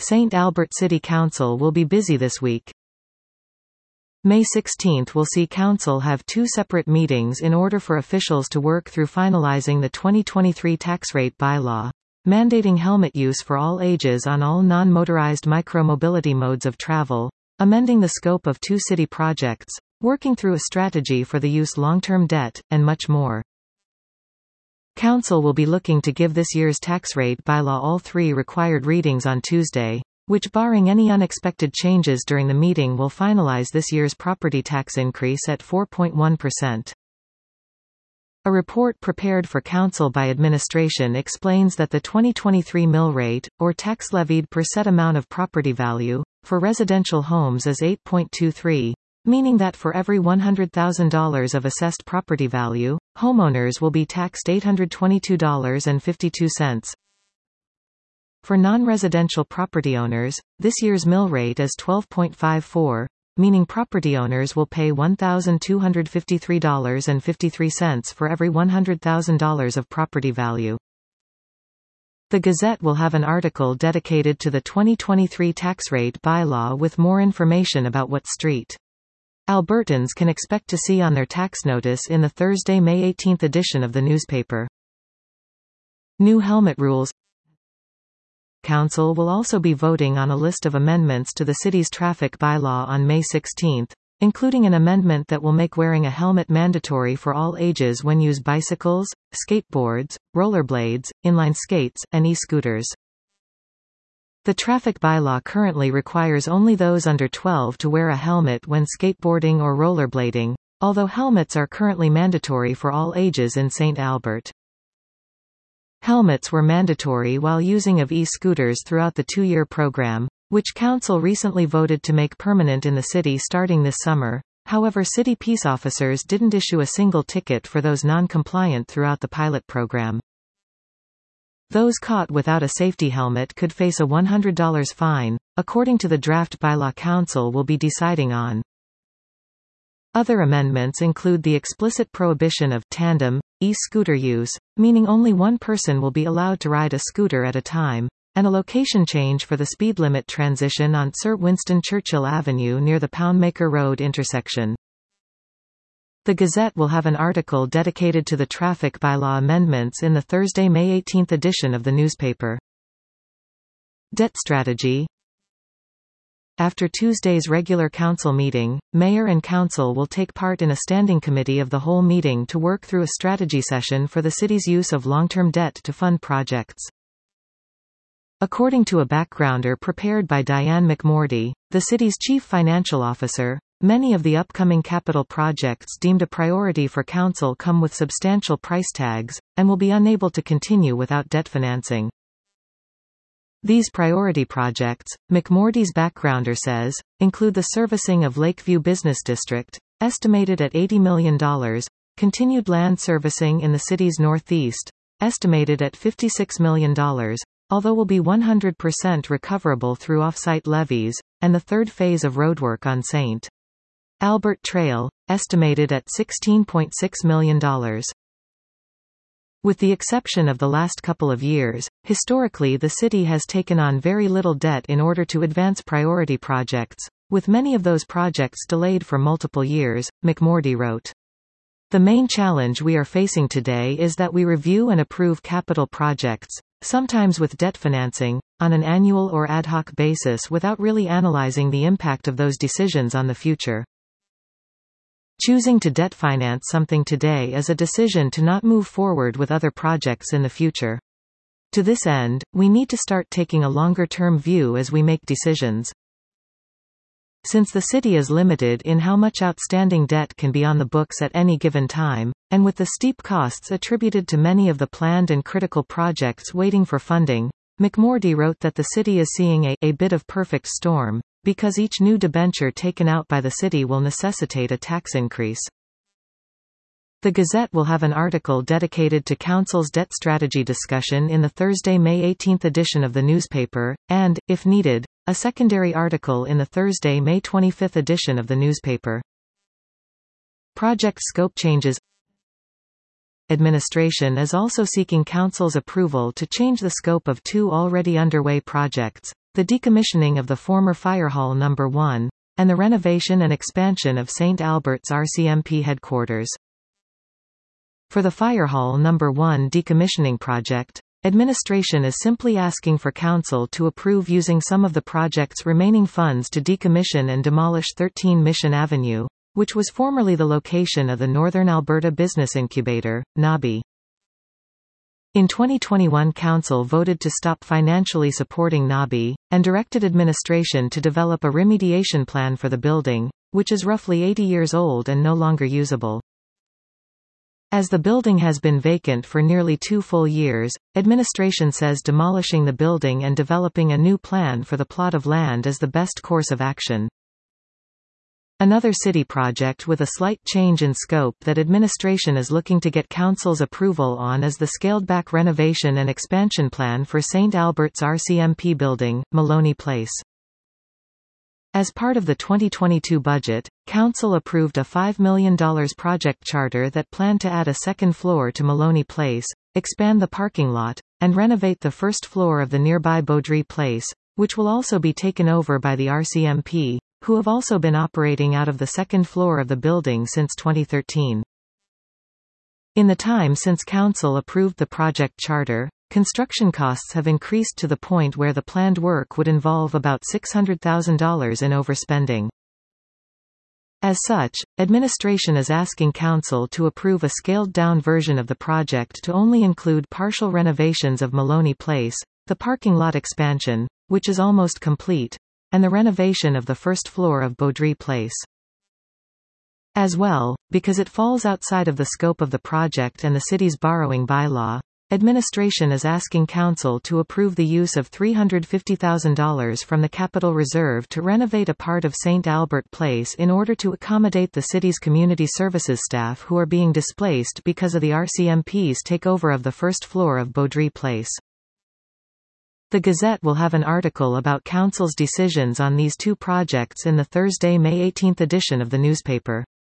St. Albert City Council will be busy this week. May 16 will see Council have two separate meetings in order for officials to work through finalizing the 2023 tax rate bylaw, mandating helmet use for all ages on all non-motorized micromobility modes of travel, amending the scope of two city projects, working through a strategy for the use long-term debt, and much more. Council will be looking to give this year's tax rate bylaw all three required readings on Tuesday, which, barring any unexpected changes during the meeting, will finalize this year's property tax increase at 4.1%. A report prepared for Council by administration explains that the 2023 mill rate, or tax levied per set amount of property value, for residential homes is 8.23, meaning that for every $100,000 of assessed property value, homeowners will be taxed $822.52. For non-residential property owners, this year's mill rate is 12.54, meaning property owners will pay $1,253.53 for every $100,000 of property value. The Gazette will have an article dedicated to the 2023 tax rate bylaw with more information about what St. Albertans can expect to see on their tax notice in the Thursday, May 18 edition of the newspaper. New helmet rules. Council will also be voting on a list of amendments to the city's traffic bylaw on May 16, including an amendment that will make wearing a helmet mandatory for all ages when use bicycles, skateboards, rollerblades, inline skates, and e-scooters. The traffic bylaw currently requires only those under 12 to wear a helmet when skateboarding or rollerblading, although helmets are currently mandatory for all ages in St. Albert. Helmets were mandatory while using of e-scooters throughout the two-year program, which Council recently voted to make permanent in the city starting this summer. However, city peace officers didn't issue a single ticket for those non-compliant throughout the pilot program. Those caught without a safety helmet could face a $100 fine, according to the draft bylaw Council will be deciding on. Other amendments include the explicit prohibition of tandem e-scooter use, meaning only one person will be allowed to ride a scooter at a time, and a location change for the speed limit transition on Sir Winston Churchill Avenue near the Poundmaker Road intersection. The Gazette will have an article dedicated to the traffic bylaw amendments in the Thursday, May 18 edition of the newspaper. Debt strategy. After Tuesday's regular council meeting, Mayor and Council will take part in a standing committee of the whole meeting to work through a strategy session for the city's use of long-term debt to fund projects. According to a backgrounder prepared by Diane McMorty, the city's chief financial officer, many of the upcoming capital projects deemed a priority for Council come with substantial price tags, and will be unable to continue without debt financing. These priority projects, McMorty's backgrounder says, include the servicing of Lakeview Business District, estimated at $80 million, continued land servicing in the city's northeast, estimated at $56 million, although will be 100% recoverable through off-site levies, and the third phase of roadwork on St. Albert Trail, estimated at $16.6 million. With the exception of the last couple of years, historically the city has taken on very little debt in order to advance priority projects, with many of those projects delayed for multiple years, McMorty wrote. The main challenge we are facing today is that we review and approve capital projects, sometimes with debt financing, on an annual or ad hoc basis without really analyzing the impact of those decisions on the future. Choosing to debt finance something today is a decision to not move forward with other projects in the future. To this end, we need to start taking a longer-term view as we make decisions. Since the city is limited in how much outstanding debt can be on the books at any given time, and with the steep costs attributed to many of the planned and critical projects waiting for funding, McMorty wrote that the city is seeing a bit of perfect storm, because each new debenture taken out by the city will necessitate a tax increase. The Gazette will have an article dedicated to Council's debt strategy discussion in the Thursday, May 18 edition of the newspaper, and, if needed, a secondary article in the Thursday, May 25 edition of the newspaper. Project scope changes. Administration is also seeking Council's approval to change the scope of two already underway projects, the decommissioning of the former Fire Hall No. 1, and the renovation and expansion of St. Albert's RCMP headquarters. For the Fire Hall No. 1 decommissioning project, administration is simply asking for Council to approve using some of the project's remaining funds to decommission and demolish 13 Mission Avenue, which was formerly the location of the Northern Alberta Business Incubator, NABI. In 2021, Council voted to stop financially supporting NABI, and directed administration to develop a remediation plan for the building, which is roughly 80 years old and no longer usable. As the building has been vacant for nearly 2 full years, administration says demolishing the building and developing a new plan for the plot of land is the best course of action. Another city project with a slight change in scope that administration is looking to get Council's approval on is the scaled-back renovation and expansion plan for St. Albert's RCMP building, Maloney Place. As part of the 2022 budget, Council approved a $5 million project charter that planned to add a second floor to Maloney Place, expand the parking lot, and renovate the first floor of the nearby Beaudry Place, which will also be taken over by the RCMP, who have also been operating out of the second floor of the building since 2013. In the time since Council approved the project charter, construction costs have increased to the point where the planned work would involve about $600,000 in overspending. As such, administration is asking Council to approve a scaled-down version of the project to only include partial renovations of Maloney Place, the parking lot expansion, which is almost complete, and the renovation of the first floor of Beaudry Place. As well, because it falls outside of the scope of the project and the city's borrowing bylaw, administration is asking Council to approve the use of $350,000 from the Capital Reserve to renovate a part of St. Albert Place in order to accommodate the city's community services staff who are being displaced because of the RCMP's takeover of the first floor of Beaudry Place. The Gazette will have an article about Council's decisions on these two projects in the Thursday, May 18 edition of the newspaper.